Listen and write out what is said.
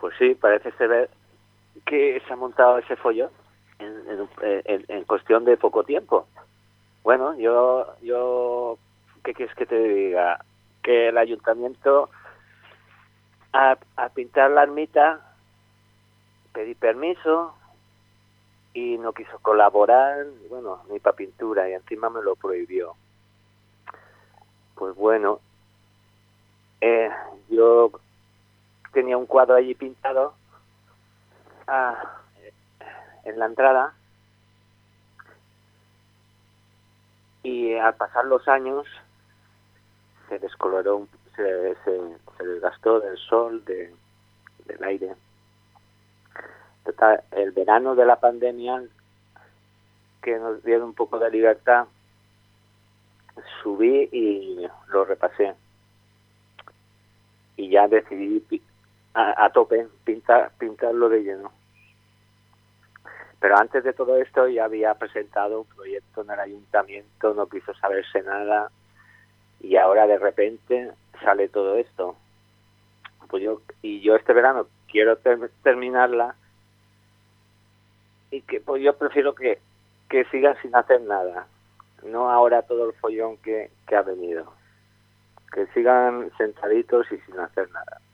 Pues sí, parece ser que se ha montado ese follón en cuestión de poco tiempo. Bueno, ¿qué quieres que te diga? Que el ayuntamiento a pintar la ermita pedí permiso y no quiso colaborar, bueno, ni para pintura, y encima me lo prohibió. Pues bueno, yo tenía un cuadro allí pintado ah, en la entrada, y al pasar los años se descoloró, se desgastó del sol, del aire. Total, el verano de la pandemia, que nos dieron un poco de libertad, subí y lo repasé. Y ya decidí a tope pintarlo de lleno. Pero antes de todo esto ya había presentado un proyecto en el ayuntamiento, no quiso saberse nada, y ahora de repente sale todo esto. Pues yo este verano quiero terminarla, y que pues yo prefiero que sigan sin hacer nada, no ahora todo el follón que ha venido, que sigan sentaditos y sin hacer nada.